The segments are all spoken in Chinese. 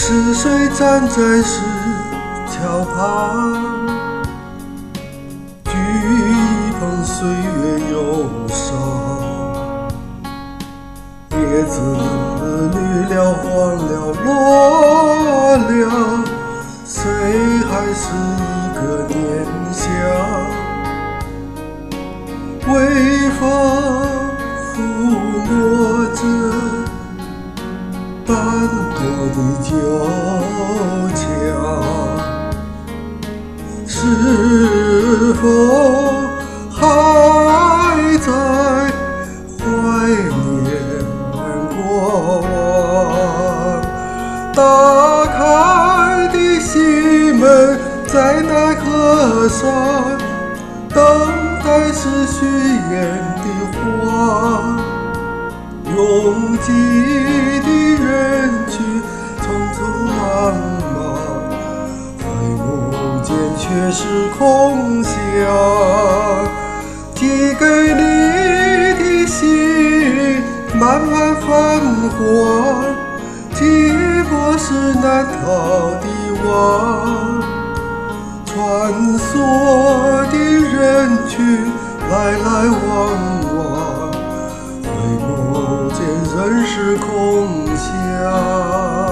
是谁站在石桥旁，举一捧岁月忧伤？叶子绿了黄了落了，谁还是一个念想？微风抚摸着斑驳的旧墙，是否还在怀念过往？打开的心门在奈何山，等待是虚掩的花。拥挤的人群匆匆忙忙，回眸间却是空想。寄给你的信慢慢泛黄，寂寞是难逃的网。穿梭的人群来来往往，回眸间仍是空想。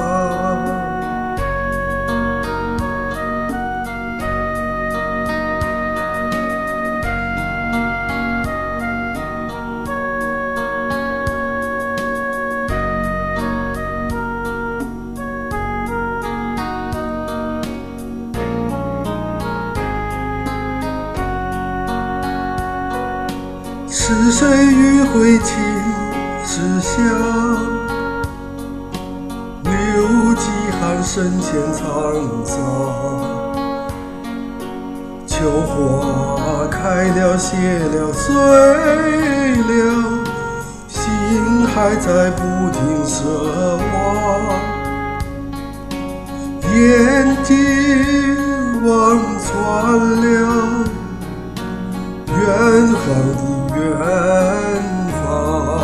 是谁迂回情思乡，留几行深浅沧桑？秋花开了谢了碎了，心还在不停奢望。眼睛望穿了远方的远方，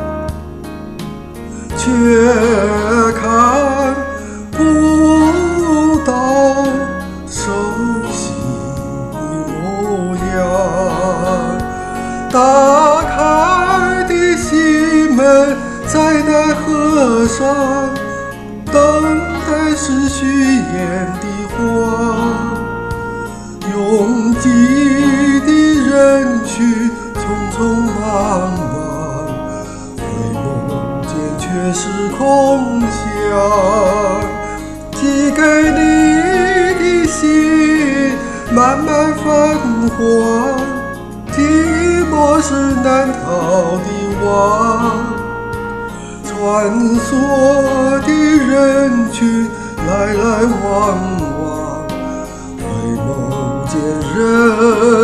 却看不到熟悉模样。打开的心门在奈何山，等待是虚掩的花。拥挤的人群匆匆忙忙，回眸间却是空想。寄给你的信慢慢泛黄，寂寞是难逃的网。穿梭的人群来来往往，回眸间人